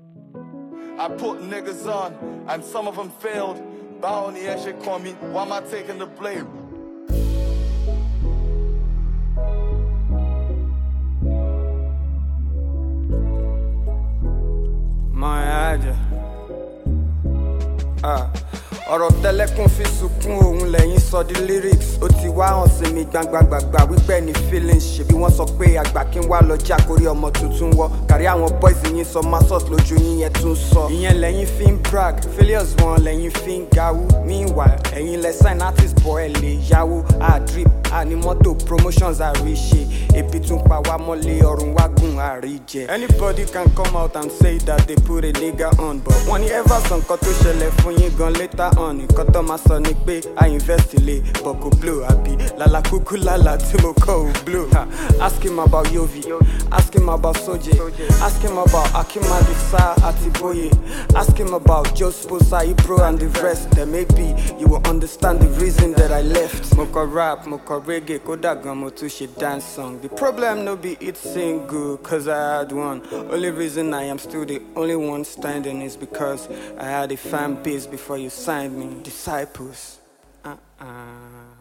I put niggas on, and some of them failed. Bow on the edge, they call me. Why am I taking the blame? My idea. ọ̀rọ̀ tẹ́lẹ̀kùn fi sunkún òun lẹ́yìn sọ di lyrics ó ti wá hàn sí mi gbangbangbangba wípé ní feelings ṣebí wọ́n sọ pé àgbà kí n wá lọ́jà kórí ọmọ tuntun wọ́ kárí àwọn boys yín sọ masos lójú yín yẹn tún sọ ìyẹn lẹ́yìn fi ń brag failures wọn lẹ́yìn fi ń gawú meanwhile ẹ̀yin lẹ sign artist bọ̀ ẹ̀ lè yáwó drip ní mọ́tò promotions àríṣe ebi tún pa wá mọ́lé ọ̀run wá gùn àríjẹ. Anybody can come out and say that they put a nigga on but wọ́n ní ever sọ nǹkan tó ṣẹlẹ̀ fún yín gan later on nǹkan tó máa sọ ni pé I invest ilé but kò blow àbí lálá kúkú lálá tí mo kọ́ ò blow. Ask him about Yovi, ask him about Soje, ask him about Akimadisa àti Boye, ask him about Josposa, Ibro and the rest. Then maybe you will understand the reason that I left. Mo kọ rap, mo kọ reggae, kódà gan mo tún ṣe dance song. The problem no be it single, cause I had one. Only reason I am still the only one standing is because I had a fan base before you signed me. Disciples.